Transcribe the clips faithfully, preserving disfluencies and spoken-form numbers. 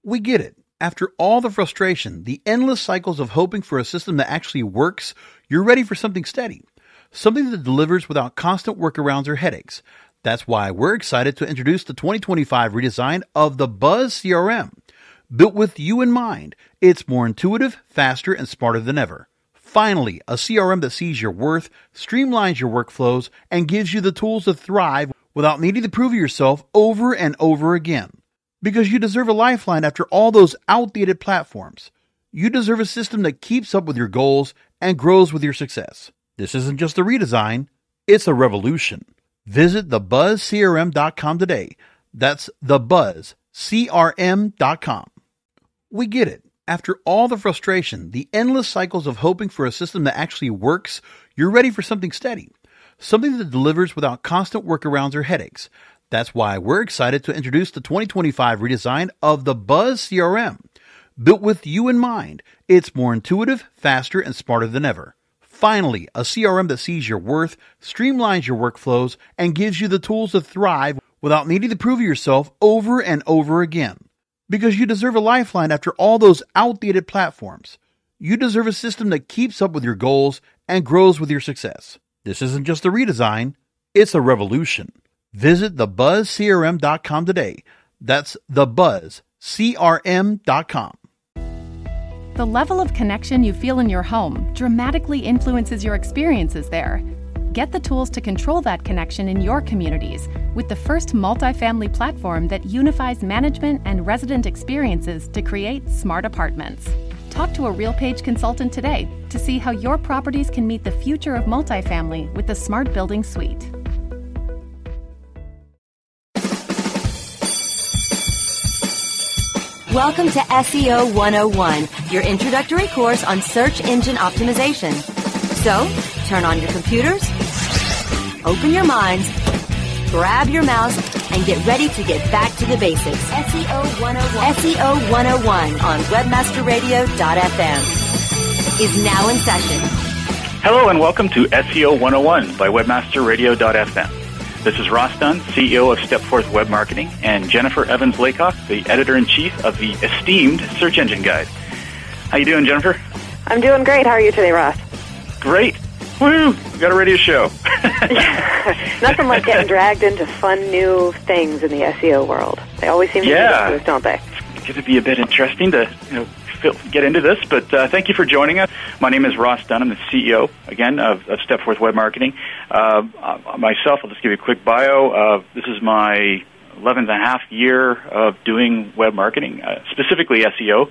We get it. After all the frustration, the endless cycles of hoping for a system that actually works, you're ready for something steady. Something that delivers without constant workarounds or headaches. That's why we're excited to introduce the twenty twenty-five redesign of the Buzz C R M. Built with you in mind, it's more intuitive, faster, and smarter than ever. Finally, a C R M that sees your worth, streamlines your workflows, and gives you the tools to thrive without needing to prove yourself over and over again. Because you deserve a lifeline after all those outdated platforms. You deserve a system that keeps up with your goals and grows with your success. This isn't just a redesign, it's a revolution. Visit the buzz c r m dot com today. That's the buzz c r m dot com. We get it. After all the frustration, the endless cycles of hoping for a system that actually works, you're ready for something steady. Something that delivers without constant workarounds or headaches. That's why we're excited to introduce the twenty twenty-five redesign of the Buzz C R M. Built with you in mind, it's more intuitive, faster, and smarter than ever. Finally, a C R M that sees your worth, streamlines your workflows, and gives you the tools to thrive without needing to prove yourself over and over again. Because you deserve a lifeline after all those outdated platforms. You deserve a system that keeps up with your goals and grows with your success. This isn't just a redesign, it's a revolution. Visit the buzz c r m dot com today. That's the buzz c r m dot com. The level of connection you feel in your home dramatically influences your experiences there. Get the tools to control that connection in your communities with the first multifamily platform that unifies management and resident experiences to create smart apartments. Talk to a RealPage consultant today to see how your properties can meet the future of multifamily with the Smart Building Suite. Welcome to S E O one oh one, your introductory course on search engine optimization. So, turn on your computers, open your minds, grab your mouse, and get ready to get back to the basics. S E O one oh one. S E O one oh one on webmaster radio dot f m is now in session. Hello and welcome to S E O one oh one by webmaster radio dot f m. This is Ross Dunn, C E O of Stepforth Web Marketing, and Jennifer Evans-Laycock, the Editor-in-Chief of the esteemed Search Engine Guide. How you doing, Jennifer? I'm doing great. How are you today, Ross? Great. Woo! We got a radio show. Nothing like getting dragged into fun new things in the S E O world. They always seem to yeah. do this, don't they? It's going to be a bit interesting to you know get into this, but uh, thank you for joining us. My name is Ross Dunn. I'm the C E O, again, of, of Stepforth Web Marketing. Uh, uh, myself, I'll just give you a quick bio. Uh, this is my eleventh and a half year of doing web marketing, uh, specifically S E O,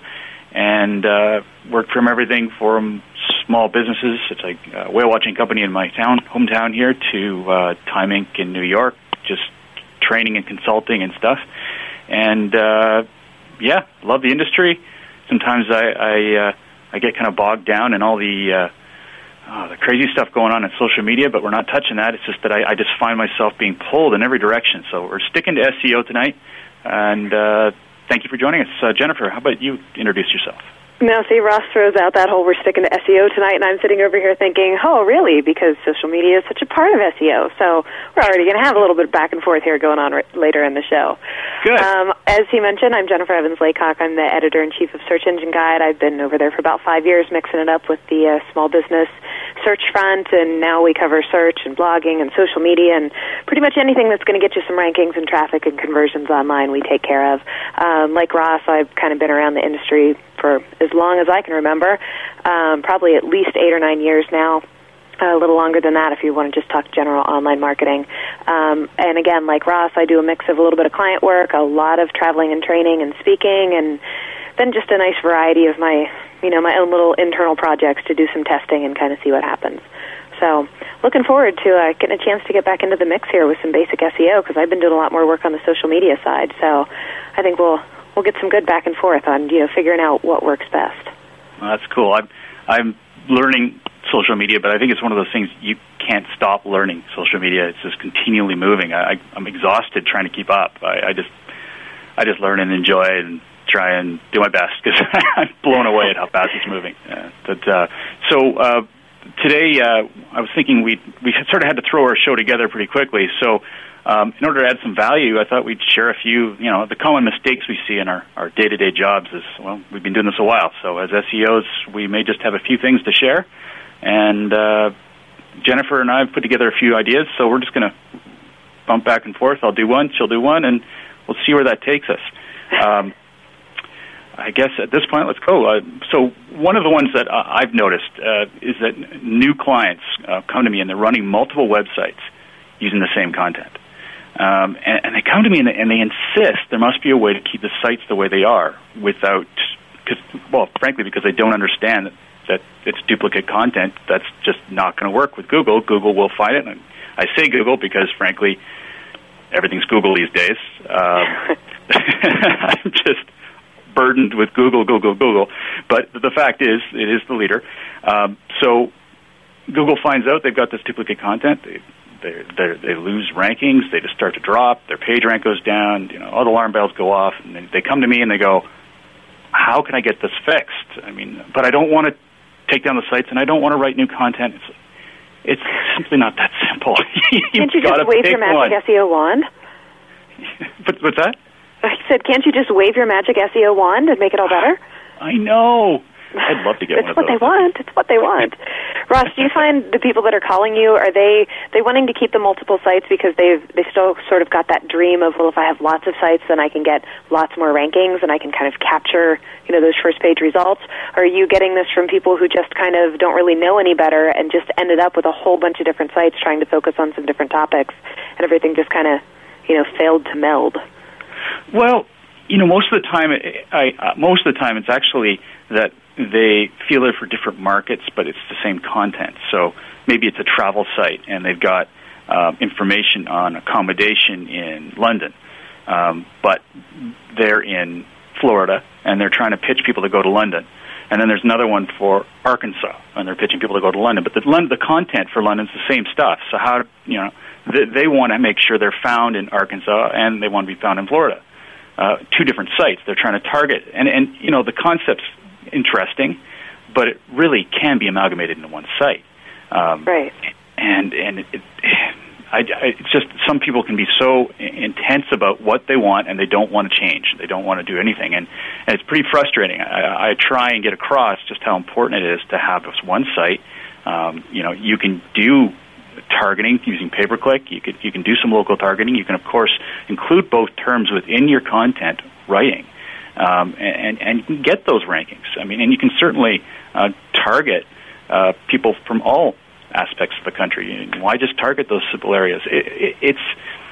and uh, worked from everything from small businesses, it's like a whale watching company in my town, hometown here, to uh, Time Incorporated in New York, just training and consulting and stuff. And, uh, yeah, love the industry. Sometimes I I, uh, I get kind of bogged down in all the uh, uh, the crazy stuff going on in social media, but we're not touching that. It's just that I, I just find myself being pulled in every direction. So we're sticking to S E O tonight, and uh, thank you for joining us. Uh, Jennifer, how about you introduce yourself? Now, see, Ross throws out that whole we're sticking to S E O tonight, and I'm sitting over here thinking, oh, really? Because social media is such a part of S E O. So we're already going to have a little bit of back and forth here going on r- later in the show. Good. Um, as he mentioned, I'm Jennifer Evans-Laycock. I'm the Editor-in-Chief of Search Engine Guide. I've been over there for about five years mixing it up with the uh, small business search front, and now we cover search and blogging and social media and pretty much anything that's going to get you some rankings and traffic and conversions online we take care of. Um, like Ross, I've kind of been around the industry for as long as I can remember, um, probably at least eight or nine years now, a little longer than that if you want to just talk general online marketing. Um, and again, like Ross, I do a mix of a little bit of client work, a lot of traveling and training and speaking, and then just a nice variety of my, you know, my own little internal projects to do some testing and kind of see what happens. So looking forward to uh, getting a chance to get back into the mix here with some basic S E O because I've been doing a lot more work on the social media side. So I think we'll we'll get some good back and forth on, you know, figuring out what works best. Well, that's cool. I'm I'm learning social media, but I think it's one of those things you can't stop learning social media. It's just continually moving. I, I'm exhausted trying to keep up. I, I just I just learn and enjoy it and try and do my best because I'm blown away at how fast it's moving. Uh, but uh, so uh, today uh, I was thinking we we sort of had to throw our show together pretty quickly. So um, in order to add some value, I thought we'd share a few, you know, the common mistakes we see in our, our day-to-day jobs is, well, we've been doing this a while. So as S E Os, we may just have a few things to share. And uh, Jennifer and I have put together a few ideas, so we're just going to bump back and forth. I'll do one, she'll do one, and we'll see where that takes us. Um, I guess at this point, let's go. Uh, so one of the ones that uh, I've noticed uh, is that new clients uh, come to me and they're running multiple websites using the same content. Um, and, and they come to me and they, and they insist there must be a way to keep the sites the way they are without, cause, well, frankly, because they don't understand that, that it's duplicate content. That's just not going to work with Google. Google will find it. And I say Google because, frankly, everything's Google these days. Um, I'm just burdened with Google, Google, Google. But the fact is, it is the leader. Um, so Google finds out they've got this duplicate content. They, they, they, they lose rankings. They just start to drop. Their page rank goes down. You know, all the alarm bells go off. And they, they come to me and they go, how can I get this fixed? I mean, but I don't want to take down the sites and I don't want to write new content. It's, it's simply not that simple. Can't you just wave your magic one. S E O wand? What, what's that? I said, can't you just wave your magic S E O wand and make it all better? I know. I'd love to get it's one of what those. They want. It's what they want. Ross, do you find the people that are calling you, are they they wanting to keep the multiple sites because they've they still sort of got that dream of, well, if I have lots of sites, then I can get lots more rankings and I can kind of capture, you know, those first page results? Or are you getting this from people who just kind of don't really know any better and just ended up with a whole bunch of different sites trying to focus on some different topics and everything just kind of, you know, failed to meld? Well, you know, most of the time, I, uh, most of the time, it's actually that they feel it for different markets, but it's the same content. So maybe it's a travel site, and they've got uh, information on accommodation in London, um, but they're in Florida, and they're trying to pitch people to go to London. And then there's another one for Arkansas, and they're pitching people to go to London. But the, the content for London's the same stuff. So how, you know, they, they want to make sure they're found in Arkansas, and they want to be found in Florida. Uh, two different sites they're trying to target. And, and, you know, the concept's interesting, but it really can be amalgamated into one site. Um, right. And, and it, it, I, I, it's just some people can be so intense about what they want, and they don't want to change. They don't want to do anything. And, and it's pretty frustrating. I, I try and get across just how important it is to have this one site. Um, you know, you can do targeting using pay-per-click. You could you can do some local targeting. You can, of course, include both terms within your content writing, um, and and you can get those rankings. I mean, and you can certainly uh, target uh, people from all aspects of the country. Why just target those simple areas? It, it, it's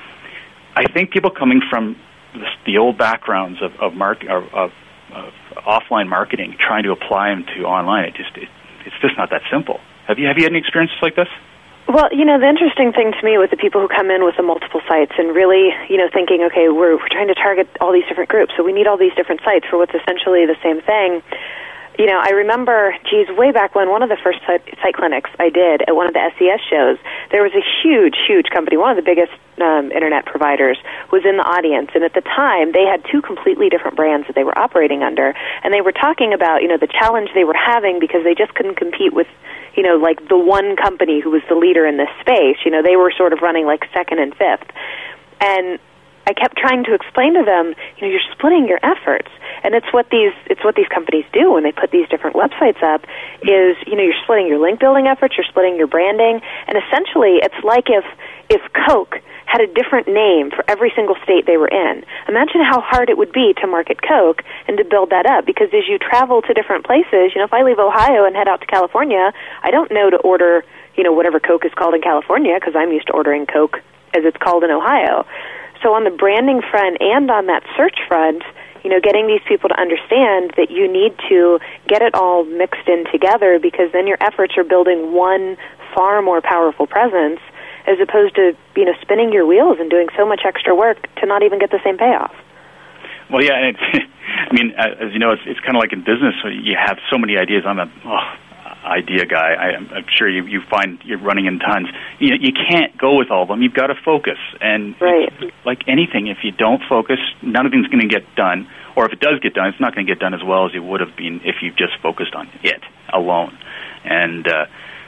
I think people coming from the, the old backgrounds of of, mark, of, of, of offline marketing, trying to apply them to online. It just it, it's just not that simple. Have you have you had any experiences like this? Well, you know, the interesting thing to me with the people who come in with the multiple sites and really, you know, thinking, okay, we're, we're trying to target all these different groups, so we need all these different sites for what's essentially the same thing. You know, I remember, geez, way back when, one of the first site, site clinics I did at one of the S E S shows, there was a huge, huge company, one of the biggest um, internet providers, was in the audience. And at the time, they had two completely different brands that they were operating under. And they were talking about, you know, the challenge they were having because they just couldn't compete with, you know, like the one company who was the leader in this space. You know, they were sort of running like second and fifth. And I kept trying to explain to them, you know, you're splitting your efforts. And it's what these it's what these companies do when they put these different websites up is, you know, you're splitting your link building efforts, you're splitting your branding, and essentially it's like if if Coke had a different name for every single state they were in. Imagine how hard it would be to market Coke and to build that up, because as you travel to different places, you know, if I leave Ohio and head out to California, I don't know to order, you know, whatever Coke is called in California because I'm used to ordering Coke as it's called in Ohio. So on the branding front and on that search front, you know, getting these people to understand that you need to get it all mixed in together, because then your efforts are building one far more powerful presence as opposed to, you know, spinning your wheels and doing so much extra work to not even get the same payoff. Well, yeah, and it's, I mean, as you know, it's, it's kind of like in business. You have so many ideas. I'm a oh, idea guy. I, I'm sure you, you find you're running in tons. You, you can't go with all of them. You've got to focus. And right. Like anything, if you don't focus, none of things going to get done. Or if it does get done, it's not going to get done as well as it would have been if you just focused on it alone. And uh,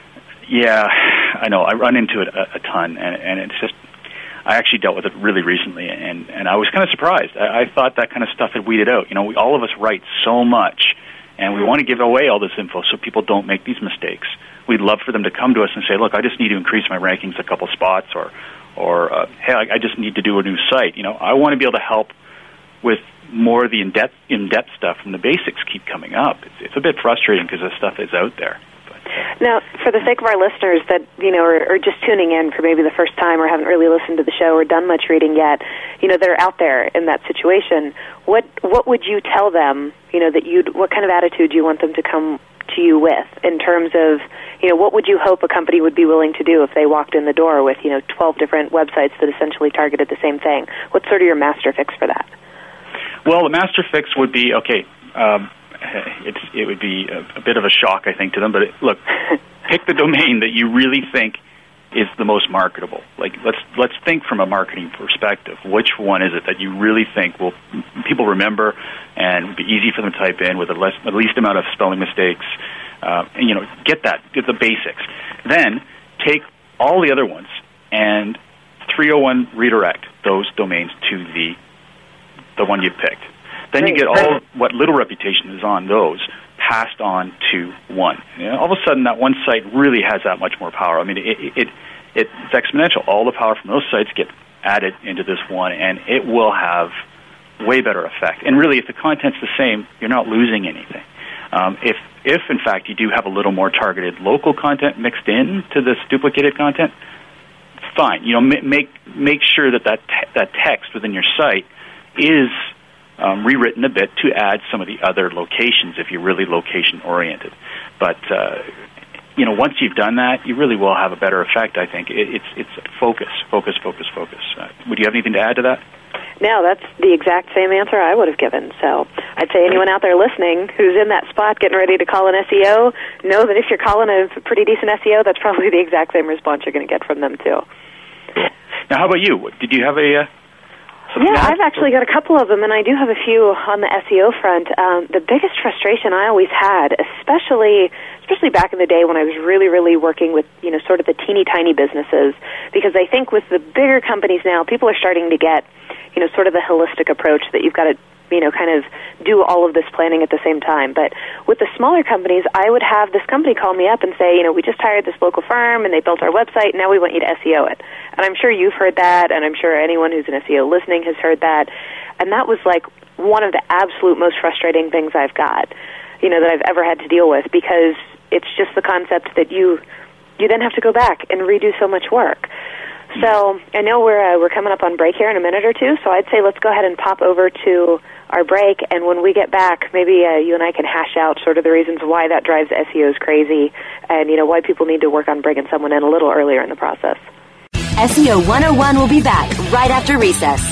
Yeah, I know. I run into it a, a ton, and, and it's just, I actually dealt with it really recently, and, and I was kind of surprised. I, I thought that kind of stuff had weeded out. You know, we, all of us write so much, and we want to give away all this info so people don't make these mistakes. We'd love for them to come to us and say, look, I just need to increase my rankings a couple spots, or, or uh, hey, I, I just need to do a new site. You know, I want to be able to help with more of the in-depth, in-depth stuff, and the basics keep coming up. It's, it's a bit frustrating because the stuff is out there. Now, for the sake of our listeners that, you know, are, are just tuning in for maybe the first time or haven't really listened to the show or done much reading yet, you know, that are out there in that situation, what what would you tell them, you know, that you'd, what kind of attitude do you want them to come to you with in terms of, you know, what would you hope a company would be willing to do if they walked in the door with, you know, twelve different websites that essentially targeted the same thing? What's sort of your master fix for that? Well, the master fix would be, okay, um, It's, it would be a, a bit of a shock, I think, to them. But it, look, pick the domain that you really think is the most marketable. Like, let's let's think from a marketing perspective. Which one is it that you really think will people remember and be easy for them to type in with the less, the least amount of spelling mistakes? Uh, and, you know, get that, get the basics. Then take all the other ones and three oh one redirect those domains to the the one you picked. Then you get all what little reputation is on those passed on to one. You know, all of a sudden, that one site really has that much more power. I mean, it, it, it it's exponential. All the power from those sites get added into this one, and it will have way better effect. And really, if the content's the same, you're not losing anything. Um, if, if in fact, you do have a little more targeted local content mixed in to this duplicated content, fine. You know, make make sure that that, te- that text within your site is Um, rewritten a bit to add some of the other locations if you're really location-oriented. But, uh, you know, once you've done that, you really will have a better effect, I think. It, it's it's focus, focus, focus, focus. Uh, would you have anything to add to that? No, that's the exact same answer I would have given. So I'd say anyone out there listening who's in that spot getting ready to call an S E O, know that if you're calling a pretty decent S E O, that's probably the exact same response you're going to get from them, too. Cool. Now, how about you? Did you have a... Uh, Yeah, I've actually got a couple of them, and I do have a few on the S E O front. Um, the biggest frustration I always had, especially especially back in the day when I was really, really working with, you know, sort of the teeny tiny businesses, because I think with the bigger companies now, people are starting to get, you know, sort of the holistic approach that you've got to, you know, kind of do all of this planning at the same time. But with the smaller companies, I would have this company call me up and say, you know, we just hired this local firm and they built our website, and now we want you to S E O it. And I'm sure you've heard that, and I'm sure anyone who's an S E O listening has heard that. And that was like one of the absolute most frustrating things I've got, you know, that I've ever had to deal with, because it's just the concept that you you then have to go back and redo so much work. So I know we're uh, we're coming up on break here in a minute or two, so I'd say let's go ahead and pop over to our break, and when we get back, maybe uh, you and I can hash out sort of the reasons why that drives S E Os crazy, and, you know, why people need to work on bringing someone in a little earlier in the process. S E O one oh one will be back right after recess.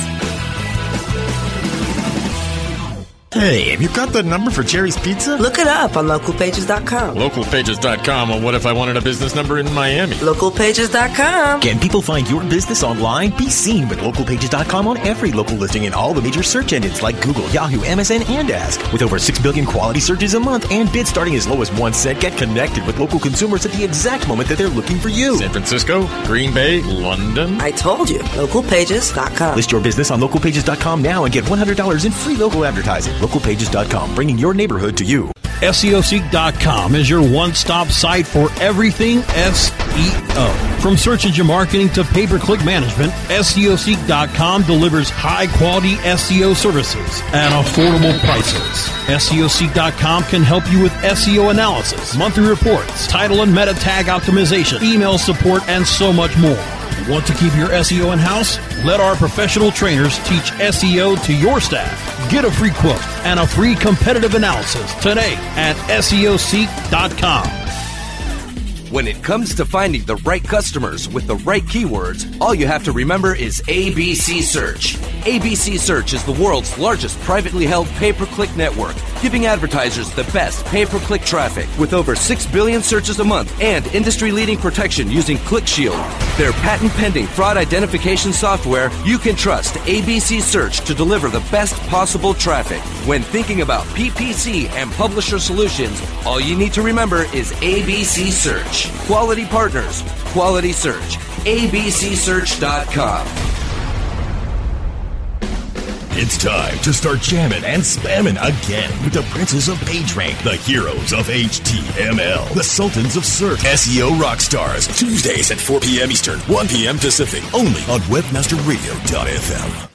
Hey, have you got the number for Jerry's Pizza? Look it up on local pages dot com. local pages dot com? Well, what if I wanted a business number in Miami? local pages dot com. Can people find your business online? Be seen with local pages dot com on every local listing in all the major search engines like Google, Yahoo, M S N, and Ask. With over six billion quality searches a month and bids starting as low as one cent, get connected with local consumers at the exact moment that they're looking for you. San Francisco, Green Bay, London. I told you, local pages dot com. List your business on local pages dot com now and get one hundred dollars in free local advertising. local pages dot com, bringing your neighborhood to you. S E O Seek dot com is your one-stop site for everything S E O. From search engine marketing to pay-per-click management, S E O Seek dot com delivers high-quality S E O services at affordable prices. S E O Seek dot com can help you with S E O analysis, monthly reports, title and meta tag optimization, email support, and so much more. Want to keep your S E O in-house? Let our professional trainers teach S E O to your staff. Get a free quote and a free competitive analysis today at S E O Seek dot com. When it comes to finding the right customers with the right keywords, all you have to remember is A B C Search. A B C Search is the world's largest privately held pay-per-click network, giving advertisers the best pay-per-click traffic with over six billion searches a month and industry-leading protection using ClickShield. Their patent-pending fraud identification software you can trust A B C Search to deliver the best possible traffic. When thinking about P P C and publisher solutions, all you need to remember is A B C Search. Quality partners, quality search. A B C search dot com. It's time to start jamming and spamming again with the princes of PageRank, the heroes of H T M L, the sultans of search, S E O rock stars. Tuesdays at four p.m. Eastern, one p.m. Pacific, only on webmaster radio dot f m.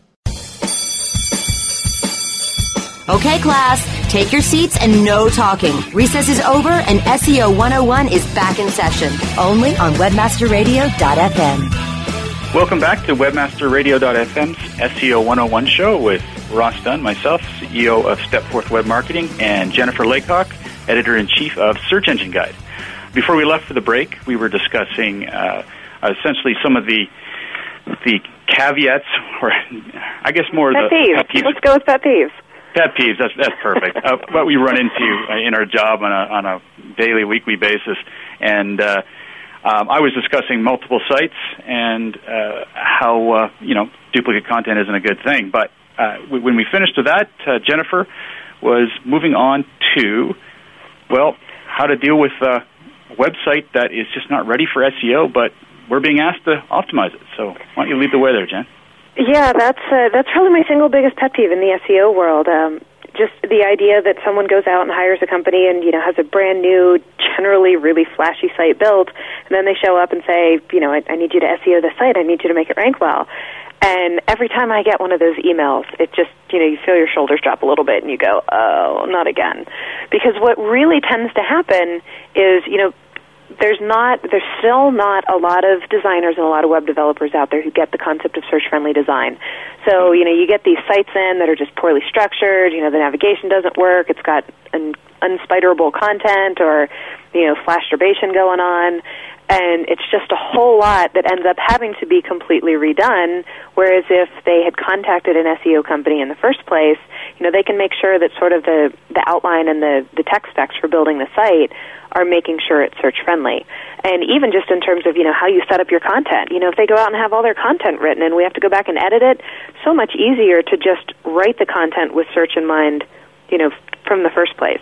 Okay, class, take your seats and no talking. Recess is over and S E O one oh one is back in session, only on webmaster radio dot f m. Welcome back to webmaster radio dot f m's S E O one oh one show with Ross Dunn, myself, C E O of Stepforth Web Marketing, and Jennifer Laycock, Editor-in-Chief of Search Engine Guide. Before we left for the break, we were discussing uh, essentially some of the the caveats, or I guess more pet of the peeves. pet peeves. Let's go with pet peeves. Pet peeves, that's, that's perfect. uh, what we run into uh, in our job on a, on a daily, weekly basis. And uh, um, I was discussing multiple sites and uh, how, uh, you know, duplicate content isn't a good thing. But uh, w- when we finished with that, uh, Jennifer was moving on to, well, how to deal with uh, a website that is just not ready for S E O, but we're being asked to optimize it. So why don't you lead the way there, Jen? Yeah, that's uh, that's probably my single biggest pet peeve in the S E O world. Um, just the idea that someone goes out and hires a company and, you know, has a brand new, generally really flashy site built, and then they show up and say, you know, I, I need you to S E O the site, I need you to make it rank well. And every time I get one of those emails, it just, you know, you feel your shoulders drop a little bit and you go, oh, not again. Because what really tends to happen is, you know, There's not, there's still not a lot of designers and a lot of web developers out there who get the concept of search-friendly design. So, you know, you get these sites in that are just poorly structured, you know, the navigation doesn't work, it's got an unspiderable content or, you know, flash durbation going on, and it's just a whole lot that ends up having to be completely redone, whereas if they had contacted an S E O company in the first place, you know, they can make sure that sort of the, the outline and the, the tech specs for building the site are making sure it's search-friendly. And even just in terms of, you know, how you set up your content. You know, if they go out and have all their content written and we have to go back and edit it, so much easier to just write the content with search in mind, you know, from the first place.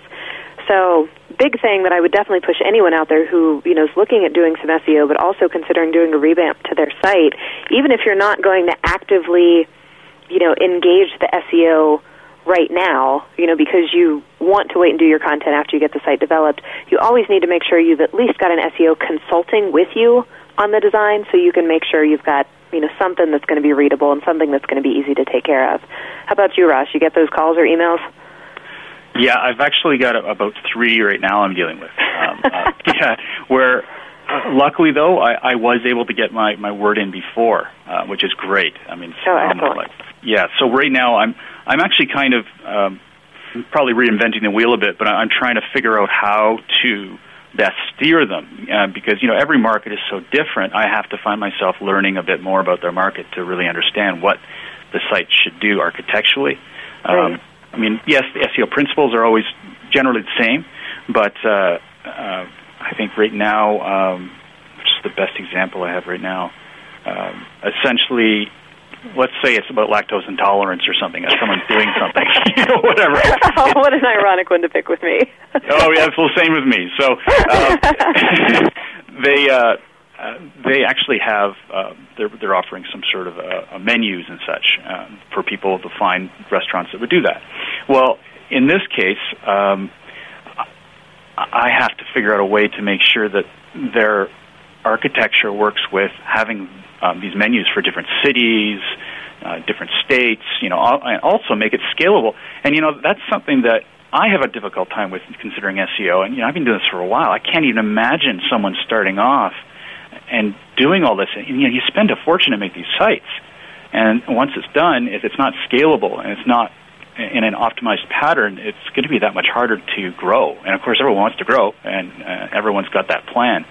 So, big thing that I would definitely push anyone out there who, you know, is looking at doing some S E O but also considering doing a revamp to their site, even if you're not going to actively, you know, engage the S E O right now, you know, because you want to wait and do your content after you get the site developed, you always need to make sure you've at least got an S E O consulting with you on the design so you can make sure you've got, you know, something that's going to be readable and something that's going to be easy to take care of. How about you, Ross? You get those calls or emails? Yeah, I've actually got a, about three right now I'm dealing with. Um, uh, yeah, where uh, luckily, though, I, I was able to get my, my word in before, uh, which is great. I mean, oh, excellent. Like, yeah, so right now I'm I'm actually kind of um, probably reinventing the wheel a bit, but I'm trying to figure out how to best steer them uh, because, you know, every market is so different. I have to find myself learning a bit more about their market to really understand what the site should do architecturally. Right. Um, I mean, yes, the S E O principles are always generally the same, but uh, uh, I think right now, um, which is the best example I have right now, um, essentially, let's say it's about lactose intolerance or something, as someone's doing something, you know, whatever. Oh, what an ironic one to pick with me. Oh, yeah, it's the same with me. So uh, they uh, uh, they actually have, uh, they're, they're offering some sort of uh, menus and such um, for people to find restaurants that would do that. Well, in this case, um, I have to figure out a way to make sure that their architecture works with having um, these menus for different cities, uh, different states, you know, and also make it scalable. And, you know, that's something that I have a difficult time with considering S E O. And, you know, I've been doing this for a while. I can't even imagine someone starting off and doing all this. And, you know, you spend a fortune to make these sites. And once it's done, if it's not scalable and it's not in an optimized pattern, it's going to be that much harder to grow. And, of course, everyone wants to grow, and uh, everyone's got that plan.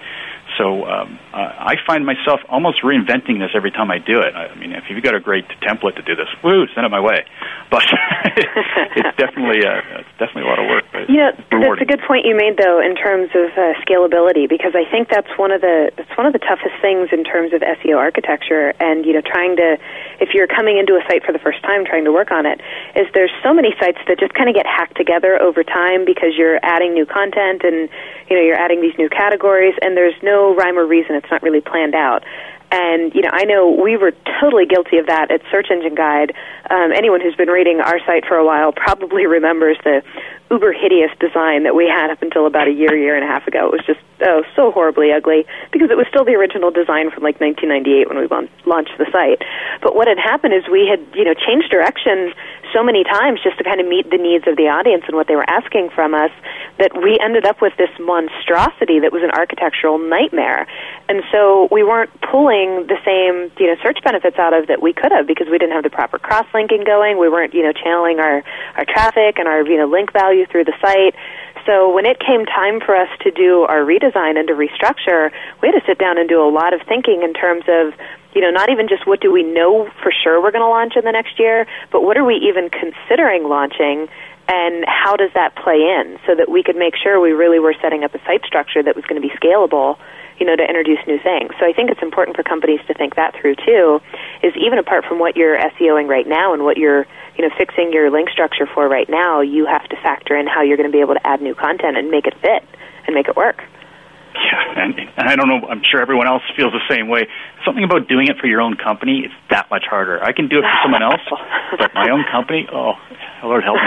so um, uh, I find myself almost reinventing this every time I do it. I mean, if you've got a great template to do this, woo, send it my way. But it's definitely uh, it's definitely a lot of work. But you know, that's a good point you made, though, in terms of uh, scalability, because I think that's one of the that's one of the toughest things in terms of S E O architecture. And you know, trying to, if you're coming into a site for the first time, trying to work on it, is there's so many sites that just kind of get hacked together over time because you're adding new content and you know you're adding these new categories, and there's no rhyme or reason. It's not really planned out. And, you know, I know we were totally guilty of that at Search Engine Guide. Um, anyone who's been reading our site for a while probably remembers the uber hideous design that we had up until about a year, year and a half ago. It was just, oh, so horribly ugly, because it was still the original design from like nineteen ninety-eight when we launched the site. But what had happened is we had, you know, changed direction so many times just to kind of meet the needs of the audience and what they were asking from us, that we ended up with this monstrosity that was an architectural nightmare. And so we weren't pulling the same, you know, search benefits out of that we could have, because we didn't have the proper cross-linking going. We weren't, you know, channeling our, our traffic and our, you know, link value through the site. So when it came time for us to do our redesign and to restructure, we had to sit down and do a lot of thinking in terms of, you know, not even just what do we know for sure we're going to launch in the next year, but what are we even considering launching, and how does that play in, so that we could make sure we really were setting up a site structure that was going to be scalable, you know, to introduce new things. So I think it's important for companies to think that through too, is even apart from what you're SEOing right now and what you're, you know, fixing your link structure for right now, you have to factor in how you're going to be able to add new content and make it fit and make it work. Yeah, and, and I don't know, I'm sure everyone else feels the same way. Something about doing it for your own company, it's that much harder. I can do it for someone else, but my own company, oh, Lord help me.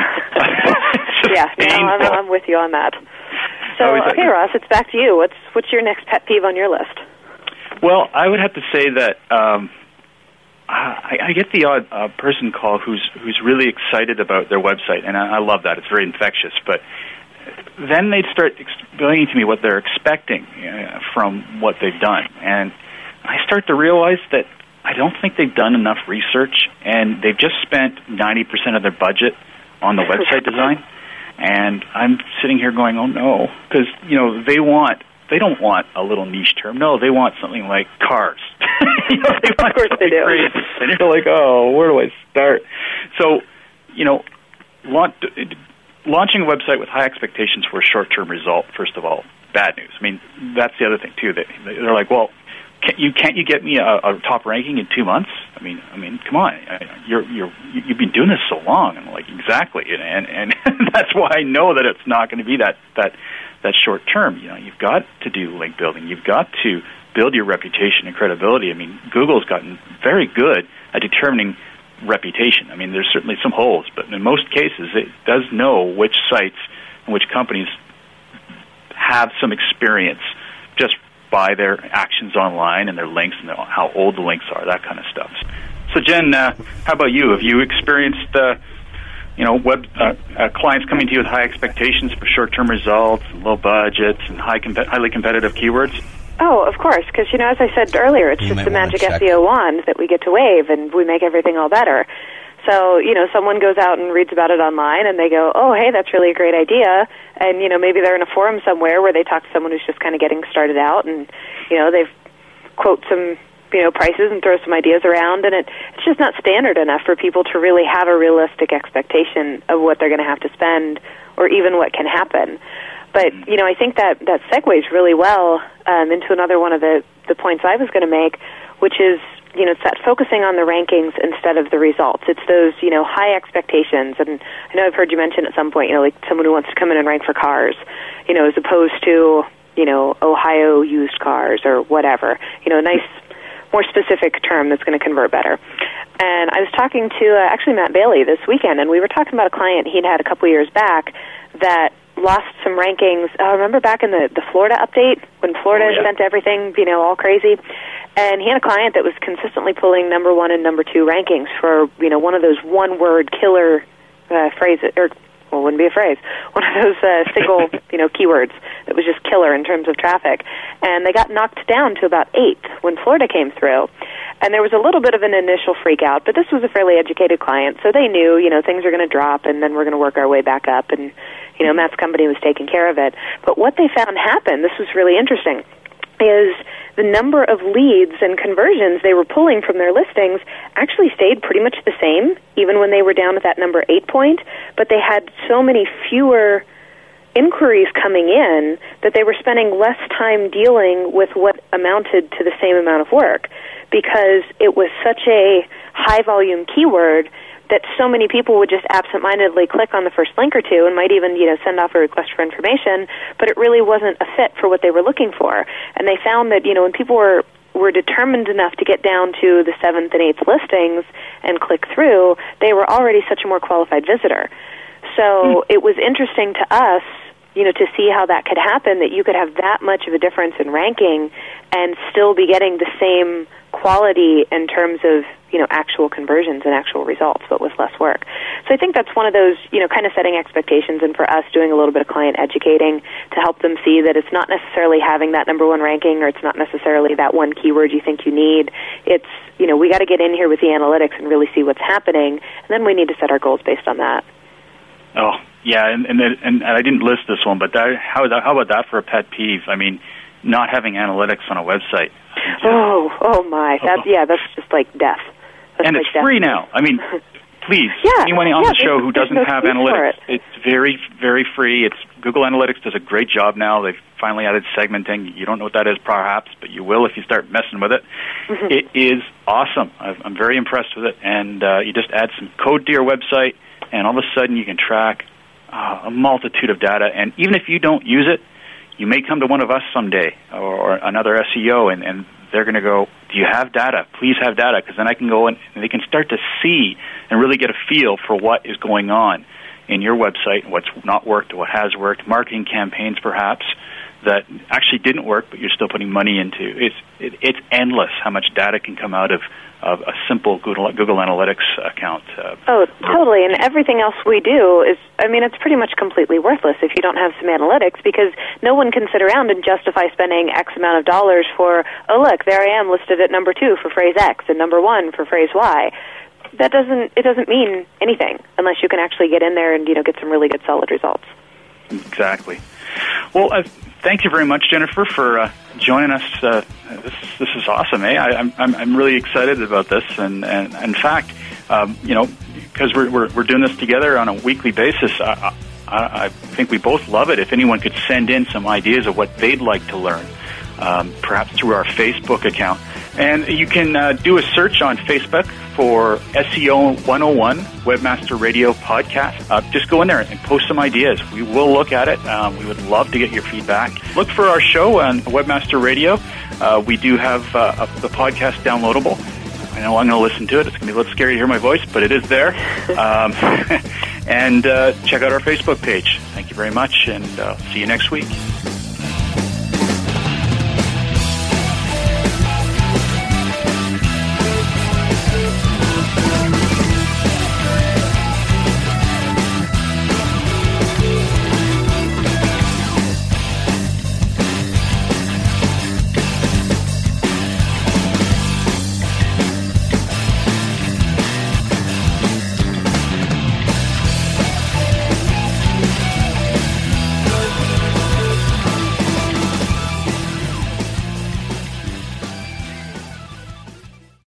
Yeah, no, I'm, I'm with you on that. So, okay, Ross, it's back to you. What's what's your next pet peeve on your list? Well, I would have to say that um, I, I get the odd uh, person call who's who's really excited about their website, and I, I love that. It's very infectious, but then they start explaining to me what they're expecting uh, from what they've done. And I start to realize that I don't think they've done enough research, and they've just spent ninety percent of their budget on the website design. And I'm sitting here going, oh, no, because, you know, they want, they don't want a little niche term. No, they want something like cars. You know, they want of course they do. Crazy. And you're like, oh, where do I start? So, you know, launch, launching a website with high expectations for a short-term result, first of all, bad news. I mean, that's the other thing, too. That they're like, well, can't you, can't you get me a, a top ranking in two months? I mean, I mean, come on, you're you're you've been doing this so long, and I'm like, exactly, and and, and that's why I know that it's not going to be that that that short term. You know, you've got to do link building, you've got to build your reputation and credibility. I mean, Google's gotten very good at determining reputation. I mean, there's certainly some holes, but in most cases, it does know which sites and which companies have some experience just by their actions online and their links and how old the links are, that kind of stuff. So, Jen, uh, how about you? Have you experienced, uh, you know, web uh, uh, clients coming to you with high expectations for short-term results, and low budgets, and high com- highly competitive keywords? Oh, of course, because, you know, as I said earlier, it's you just the magic S E O wand that we get to wave, and we make everything all better. So, you know, someone goes out and reads about it online, and they go, oh, hey, that's really a great idea. And, you know, maybe they're in a forum somewhere where they talk to someone who's just kind of getting started out, and, you know, they've quote some, you know, prices and throw some ideas around, and it, it's just not standard enough for people to really have a realistic expectation of what they're going to have to spend or even what can happen. But, you know, I think that, that segues really well um, into another one of the, the points I was going to make, which is, you know, it's that focusing on the rankings instead of the results. It's those, you know, high expectations. And I know I've heard you mention at some point, you know, like someone who wants to come in and rank for cars, you know, as opposed to, you know, Ohio used cars or whatever. You know, a nice, more specific term that's going to convert better. And I was talking to uh, actually Matt Bailey this weekend, and we were talking about a client he'd had a couple years back that lost some rankings. Uh, remember back in the, the Florida update when Florida oh, yeah. sent everything, you know, all crazy? And he had a client that was consistently pulling number one and number two rankings for, you know, one of those one-word killer uh, phrases, or, well, it wouldn't be a phrase, one of those uh, single, you know, keywords that was just killer in terms of traffic. And they got knocked down to about eight when Florida came through. And there was a little bit of an initial freak out, but this was a fairly educated client, so they knew, you know, things are going to drop, and then we're going to work our way back up. And, you know, Matt's company was taking care of it. But what they found happened, this was really interesting, is the number of leads and conversions they were pulling from their listings actually stayed pretty much the same, even when they were down at that number eight point, but they had so many fewer inquiries coming in that they were spending less time dealing with what amounted to the same amount of work, because it was such a high-volume keyword that so many people would just absentmindedly click on the first link or two and might even, you know, send off a request for information, but it really wasn't a fit for what they were looking for. And they found that, you know, when people were were determined enough to get down to the seventh and eighth listings and click through, they were already such a more qualified visitor. So mm. it was interesting to us, you know, to see how that could happen, that you could have that much of a difference in ranking and still be getting the same quality in terms of, you know, actual conversions and actual results, but with less work. So I think that's one of those, you know, kind of setting expectations, and for us doing a little bit of client educating to help them see that it's not necessarily having that number one ranking, or it's not necessarily that one keyword you think you need. It's, you know, we got to get in here with the analytics and really see what's happening, and then we need to set our goals based on that. Oh, yeah, and and, and I didn't list this one, but that, how, how about that for a pet peeve? I mean, not having analytics on a website. Oh, oh my, that's, yeah, that's just like death. That's and like it's death. free now. I mean, please, yeah, anyone on yeah, the show who doesn't no have fee analytics, it. it's very, very free. It's Google Analytics does a great job now. They've finally added segmenting. You don't know what that is, perhaps, but you will if you start messing with it. Mm-hmm. It is awesome. I'm very impressed with it. And uh, you just add some code to your website, and all of a sudden you can track uh, a multitude of data. And even if you don't use it, you may come to one of us someday, or, or another S E O, and, and they're going to go, do you have data? Please have data, because then I can go in and they can start to see and really get a feel for what is going on in your website, what's not worked, what has worked, marketing campaigns perhaps that actually didn't work, but you're still putting money into. It's it, it's endless how much data can come out of, of a simple Google, Google Analytics account. Uh, oh, totally. And everything else we do is, I mean, it's pretty much completely worthless if you don't have some analytics, because no one can sit around and justify spending X amount of dollars for, oh, look, there I am listed at number two for phrase X and number one for phrase Y. That doesn't, it doesn't mean anything unless you can actually get in there and, you know, get some really good solid results. Exactly. Well, uh, thank you very much, Jennifer, for uh, joining us. Uh, this this is awesome, eh? I, I'm I'm really excited about this, and, and in fact, um, you know, because we're, we're we're doing this together on a weekly basis. I, I I think we both love it. If anyone could send in some ideas of what they'd like to learn, um, perhaps through our Facebook account, and you can uh, do a search on Facebook for S E O one oh one Webmaster Radio Podcast. Uh, just go in there and post some ideas. We will look at it. Um, we would love to get your feedback. Look for our show on Webmaster Radio. Uh, we do have uh, a, the podcast downloadable. I know I'm going to listen to it. It's going to be a little scary to hear my voice, but it is there. Um, and uh, check out our Facebook page. Thank you very much, and uh, see you next week.